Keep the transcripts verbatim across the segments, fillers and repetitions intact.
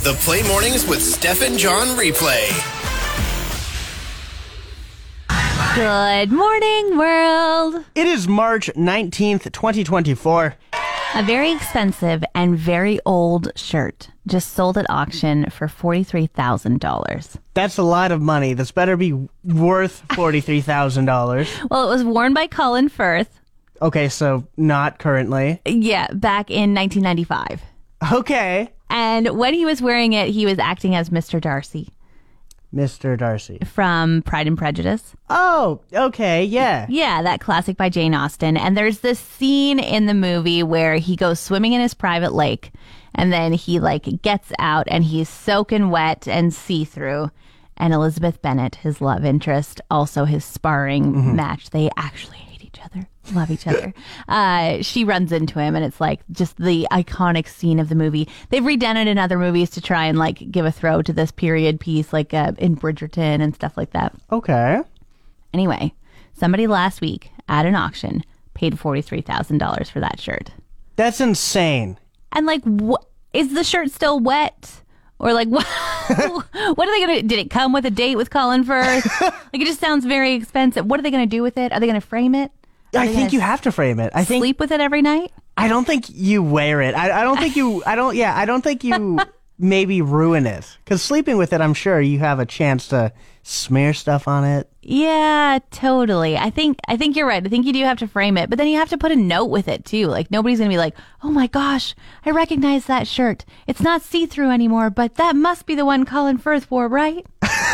The Play Mornings with Steph and John replay. Good morning, world. It is March nineteenth, twenty twenty-four. A very expensive and very old shirt just sold at auction for forty-three thousand dollars. That's a lot of money. This better be worth forty-three thousand dollars. Well, it was worn by Colin Firth. Okay, so not currently. Yeah, back in nineteen ninety-five. Okay. And when he was wearing it, he was acting as Mister Darcy Mister Darcy. from Pride and Prejudice. Oh, okay, yeah. Yeah, that classic by Jane Austen. And there's this scene in the movie where he goes swimming in his private lake, and then he like gets out and he's soaking wet and see-through. And Elizabeth Bennet, his love interest, also his sparring mm-hmm. match, they actually hate each other, love each other. Uh, she runs into him, and it's like just the iconic scene of the movie. They've redone it in other movies to try and like give a throw to this period piece, like uh, in Bridgerton and stuff like that. Okay. Anyway, somebody last week at an auction paid forty-three thousand dollars for that shirt. That's insane. And like, what is the shirt still wet? Or like, what, what are they going to, did it come with a date with Colin Firth? Like, it just sounds very expensive. What are they going to do with it? Are they going to frame it? Are I think you have to frame it. I think sleep with it every night? I don't think you wear it. I, I don't think you, I don't, yeah, I don't think you maybe ruin it. Because sleeping with it, I'm sure you have a chance to smear stuff on it. Yeah, totally. I think I think you're right. I think you do have to frame it, but then you have to put a note with it too. Like nobody's gonna be like, "Oh my gosh, I recognize that shirt. It's not see-through anymore, but that must be the one Colin Firth wore, right?"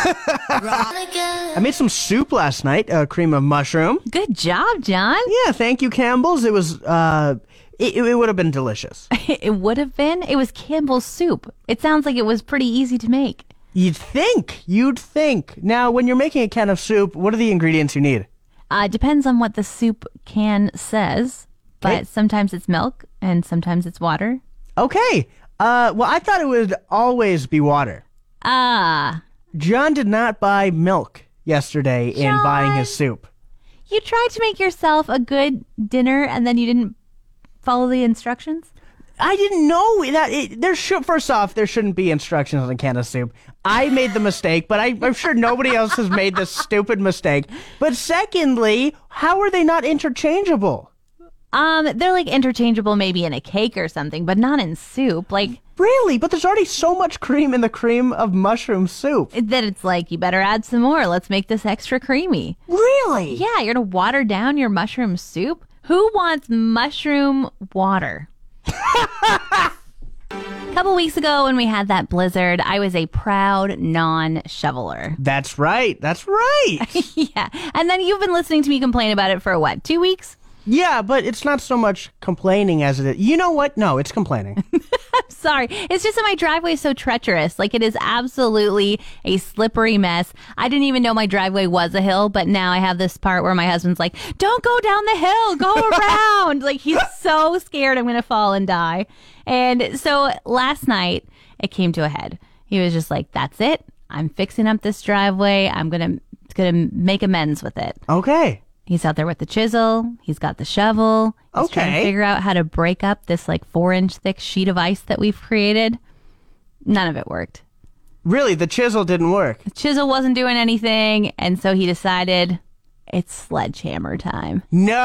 I made some soup last night, uh, cream of mushroom. Good job, John. Yeah, thank you, Campbell's. It was, uh, it, it would have been delicious. It would have been. It was Campbell's soup. It sounds like it was pretty easy to make. You'd think. You'd think. Now, when you're making a can of soup, what are the ingredients you need? Uh, depends on what the soup can says, but Okay. sometimes it's milk and sometimes it's water. Okay. Uh, well, I thought it would always be water. Ah, John did not buy milk yesterday in John. buying his soup. you tried to make yourself a good dinner and then you didn't follow the instructions? I didn't know that. It, there should, first off, there shouldn't be instructions on a can of soup. I made the mistake, but I, I'm sure nobody else has made this stupid mistake. But secondly, how are they not interchangeable? Um, they're like interchangeable maybe in a cake or something, but not in soup. Like Really? But there's already so much cream in the cream of mushroom soup. that it's like, you better add some more. Let's make this extra creamy. Really? Yeah, you're going to water down your mushroom soup? Who wants mushroom water? A couple weeks ago when we had that blizzard, I was a proud non-shoveler. That's right. That's right. Yeah. And then you've been listening to me complain about it for what, two weeks? Yeah, but it's not so much complaining as it is. You know what? No, it's complaining. Sorry. It's just that my driveway is so treacherous. Like, it is absolutely a slippery mess. I didn't even know my driveway was a hill, but now I have this part where my husband's like, don't go down the hill, go around. Like, he's so scared I'm going to fall and die. And so last night, it came to a head. He was just like, that's it. I'm fixing up this driveway. I'm going to going to make amends with it. Okay. He's out there with the chisel. He's got the shovel. He's trying to Okay. figure out how to break up this like four inch thick sheet of ice that we've created. None of it worked. Really, the chisel didn't work. The chisel wasn't doing anything. And so he decided it's sledgehammer time.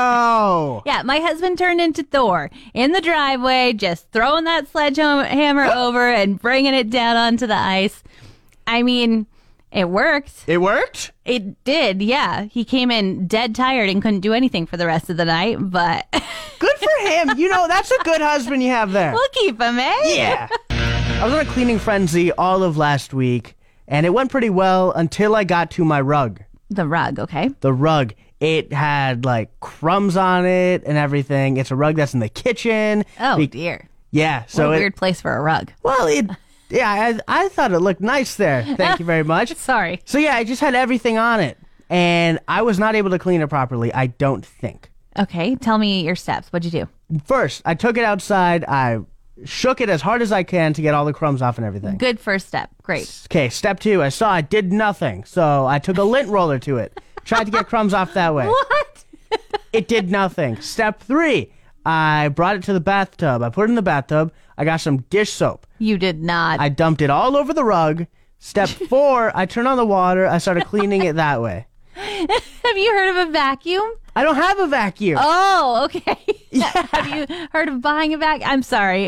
No. Yeah, my husband turned into Thor in the driveway, just throwing that sledgehammer over and bringing it down onto the ice. I mean, it worked. It worked? It did, yeah. He came in dead tired and couldn't do anything for the rest of the night, but Good for him. You know, that's a good husband you have there. we'll keep him, eh? Yeah. I was on a cleaning frenzy all of last week, and it went pretty well until I got to my rug. The rug, okay. The rug. It had, like, crumbs on it and everything. It's a rug that's in the kitchen. Oh, Be- dear. Yeah, What so a it, weird place for a rug. well, it, yeah, I, I thought it looked nice there. Thank you very much. Sorry. So, yeah, I just had everything on it, and I was not able to clean it properly, I don't think. Okay, tell me your steps. What'd you do? First, I took it outside. I shook it as hard as I can to get all the crumbs off and everything. Good first step. Great. Okay, step two, I saw it did nothing, so I took a lint roller to it. Tried to get crumbs off that way. What? It did nothing. Step three, I brought it to the bathtub. I put it in the bathtub. I got some dish soap. You did not. I dumped it all over the rug. Step four, I turn on the water. I started cleaning it that way. Have you heard of a vacuum? I don't have a vacuum. Oh, okay. Yeah. Have you heard of buying a vacuum? I'm sorry.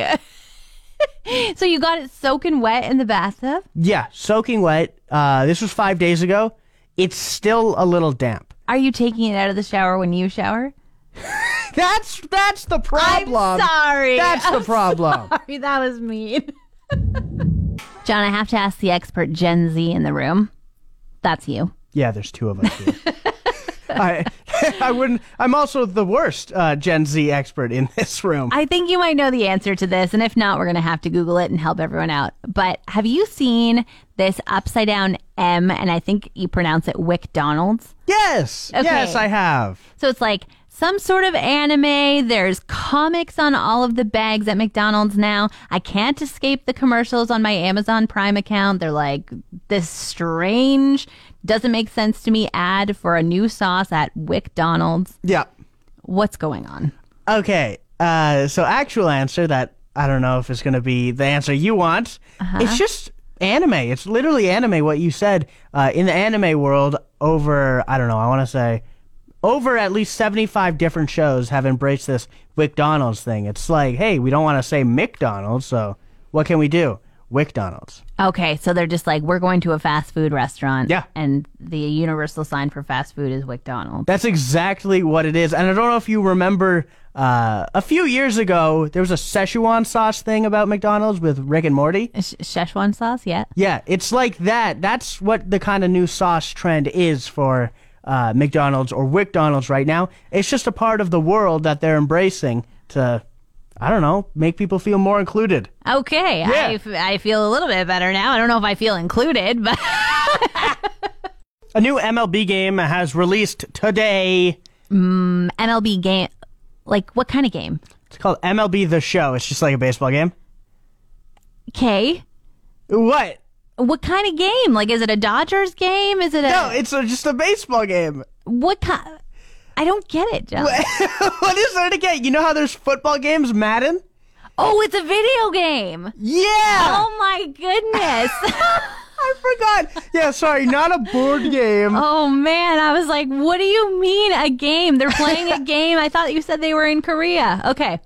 So you got it soaking wet in the bathtub? Yeah, soaking wet. Uh, this was five days ago. It's still a little damp. Are you taking it out of the shower when you shower? That's that's the problem. I'm sorry. That's I'm the problem. Sorry, that was mean. John, I have to ask the expert Gen Z in the room. That's you. Yeah, there's two of us here. I I wouldn't. I'm also the worst uh, Gen Z expert in this room. I think you might know the answer to this, and if not, we're going to have to Google it and help everyone out. But have you seen this upside down M, and I think you pronounce it WickDonald's? Yes. Okay. Yes, I have. So it's like some sort of anime. There's comics on all of the bags at McDonald's now. I can't escape the commercials on my Amazon Prime account. They're like this strange, doesn't make sense to me ad for a new sauce at WickDonald's. Yeah. What's going on? Okay. Uh, so actual answer that I don't know if it's going to be the answer you want. Uh-huh. It's just anime. It's literally anime, what you said. Uh, in the anime world, over, I don't know, I want to say, over at least seventy-five different shows have embraced this WickDonald's thing. It's like, hey, we don't want to say McDonald's, so what can we do? WickDonald's. Okay, so they're just like, we're going to a fast food restaurant. Yeah. And the universal sign for fast food is WickDonald's. That's exactly what it is. And I don't know if you remember, uh, a few years ago, there was a Szechuan sauce thing about McDonald's with Rick and Morty. Sh- Szechuan sauce, yeah. Yeah, it's like that. That's what the kind of new sauce trend is for uh, McDonald's or WickDonald's right now. It's just a part of the world that they're embracing to, I don't know, make people feel more included. Okay, Yeah. I, f- I feel a little bit better now. I don't know if I feel included, but A new M L B game has released today. M L B game, like what kind of game? It's called M L B The Show. It's just like a baseball game. Okay, What? what kind of game? Like, is it a Dodgers game? Is it a No, it's a, just a baseball game. what kind? I don't get it, John. What is there to get? You know how there's football games, Madden? Oh, it's a video game. Yeah! Oh my goodness. I forgot. Yeah, sorry, not a board game. Oh man, I was like, what do you mean a game? They're playing a game. I thought you said they were in Korea. Okay.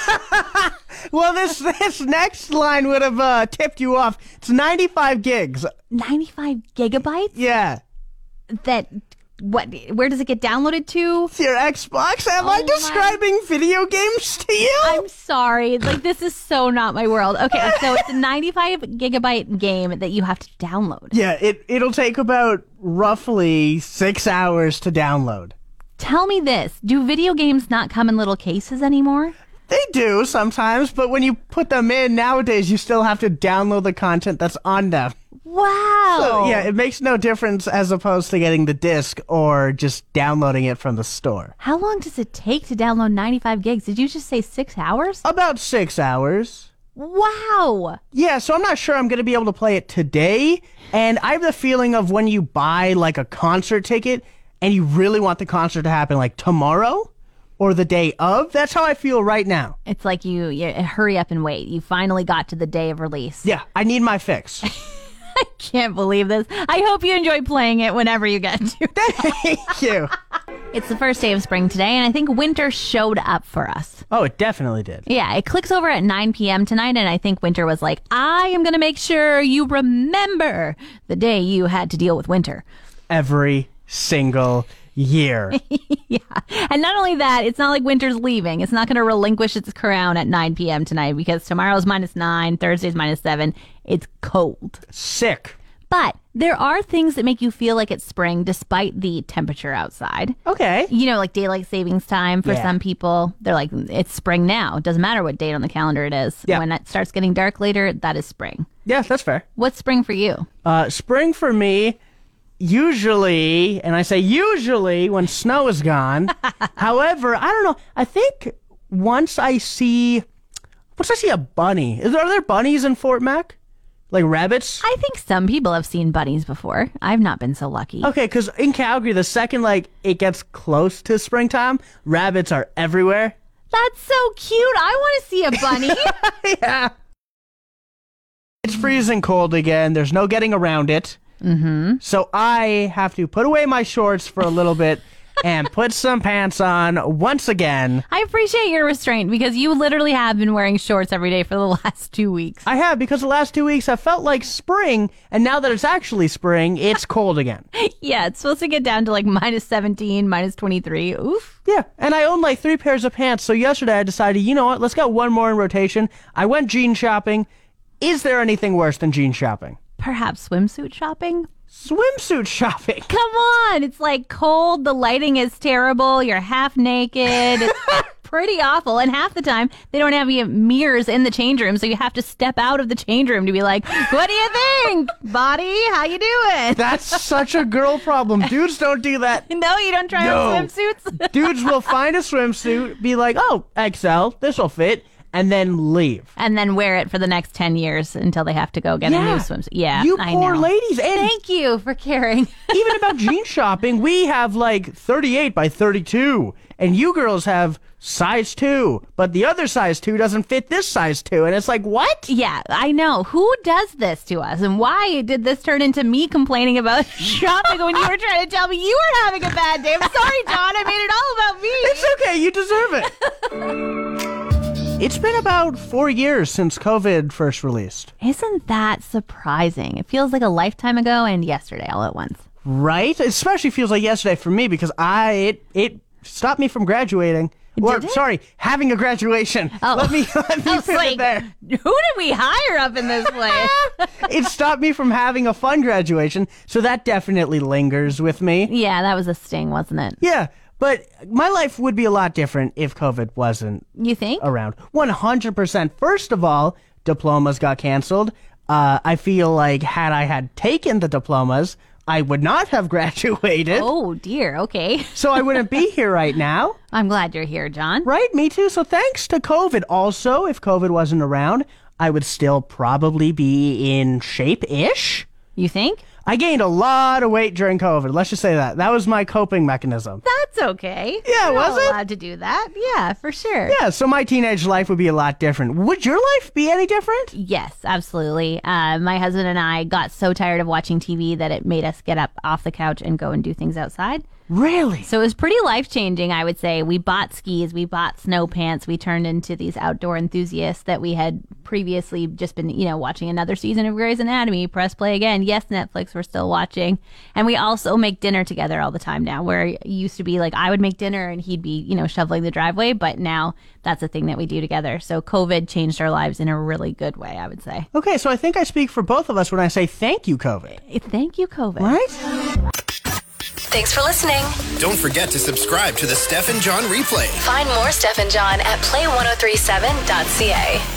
Well, this this next line would have uh, tipped you off. It's ninety-five gigs. ninety-five gigabytes? Yeah. That what where does it get downloaded to? It's your Xbox. Am Oh I my- describing video games to you? I'm sorry. Like, this is so not my world. Okay, so it's a ninety-five gigabyte game that you have to download. Yeah, it, it'll take about roughly six hours to download. Tell me this. Do video games not come in little cases anymore? They do sometimes, but when you put them in nowadays, you still have to download the content that's on them. Wow. So, yeah, it makes no difference as opposed to getting the disc or just downloading it from the store. How long does it take to download ninety-five gigs? Did you just say six hours? About six hours. Wow. Yeah, so I'm not sure I'm going to be able to play it today. And I have the feeling of when you buy like a concert ticket and you really want the concert to happen like tomorrow or the day of. That's how I feel right now. It's like you, you hurry up and wait. You finally got to the day of release. Yeah, I need my fix. I can't believe this. I hope you enjoy playing it whenever you get to. Thank you. It's the first day of spring today, and I think winter showed up for us. Oh, it definitely did. Yeah, it clicks over at nine p.m. tonight, and I think winter was like, I am going to make sure you remember the day you had to deal with winter. Every single year. Yeah. And not only that, it's not like winter's leaving. It's not going to relinquish its crown at nine p.m. tonight because tomorrow's minus nine, Thursday's minus seven. It's cold. Sick. But there are things that make you feel like it's spring despite the temperature outside. Okay. You know, like daylight savings time for Yeah. some people. They're like, it's spring now. It doesn't matter what date on the calendar it is. Yeah. When it starts getting dark later, that is spring. Yeah, that's fair. What's spring for you? Uh, spring for me, usually, and I say usually when snow is gone. However, I don't know. I think once I see, once I see a bunny, is there, are there bunnies in Fort Mac? Like rabbits? I think some people have seen bunnies before. I've not been so lucky. Okay, because in Calgary, the second like it gets close to springtime, rabbits are everywhere. That's so cute. I want to see a bunny. Yeah. It's freezing cold again. There's no getting around it. Mm-hmm. So I have to put away my shorts for a little bit and put some pants on once again. I appreciate your restraint because you literally have been wearing shorts every day for the last two weeks. I have, because the last two weeks have felt like spring, and now that it's actually spring, it's cold again. Yeah, it's supposed to get down to like minus seventeen, minus twenty-three. Oof. Yeah, and I own like three pairs of pants, so yesterday I decided, you know what, let's get one more in rotation. I went jean shopping. Is there anything worse than jean shopping? Perhaps swimsuit shopping? Swimsuit shopping. Come on. It's like cold. The lighting is terrible. You're half naked. It's pretty awful. And half the time, they don't have any mirrors in the change room. So you have to step out of the change room to be like, what do you think, body? How you doing? That's such a girl problem. Dudes don't do that. No, you don't try No. on swimsuits? Dudes will find a swimsuit, be like, oh, X L, this will fit, and then leave. And then wear it for the next ten years until they have to go get a new swimsuit. Yeah, You I poor know. ladies. And Thank you for caring. even about jean shopping, we have like thirty-eight by thirty-two, and you girls have size two, but the other size two doesn't fit this size two, and it's like, what? Yeah, I know. Who does this to us? And why did this turn into me complaining about shopping when you were trying to tell me you were having a bad day? I'm sorry, John. I made it all about me. It's okay, you deserve it. It's been about four years since COVID first released. Isn't that surprising? It feels like a lifetime ago and yesterday all at once. Right? It especially feels like yesterday for me, because I it, it stopped me from graduating. Or, Did it? sorry, having a graduation. Oh. Let me, let me I was put like, it there. who did we hire up in this place? It stopped me from having a fun graduation, so that definitely lingers with me. Yeah, that was a sting, wasn't it? Yeah, but my life would be a lot different if COVID wasn't You think? around. one hundred percent. First of all, diplomas got canceled. Uh, I feel like had I had taken the diplomas, I would not have graduated. Oh, dear. Okay. So I wouldn't be here right now. I'm glad you're here, John. Right? Me too. So thanks to COVID. Also, if COVID wasn't around, I would still probably be in shape-ish. You think? I gained a lot of weight during COVID. Let's just say that. That was my coping mechanism. That's okay. Yeah, You're was not it? allowed to do that. Yeah, for sure. Yeah, so my teenage life would be a lot different. Would your life be any different? Yes, absolutely. Uh, my husband and I got so tired of watching T V that it made us get up off the couch and go and do things outside. Really? So it was pretty life-changing, I would say. We bought skis, we bought snow pants, we turned into these outdoor enthusiasts that we had previously just been, you know, watching another season of Grey's Anatomy. Press play again. Yes, Netflix, we're still watching. And we also make dinner together all the time now, where it used to be like I would make dinner and he'd be, you know, shoveling the driveway, but now that's a thing that we do together. So COVID changed our lives in a really good way, I would say. Okay, so I think I speak for both of us when I say thank you, COVID. Thank you, COVID. Right? Thanks for listening. Don't forget to subscribe to the Steph and John replay. Find more Steph and John at play ten thirty-seven dot c a.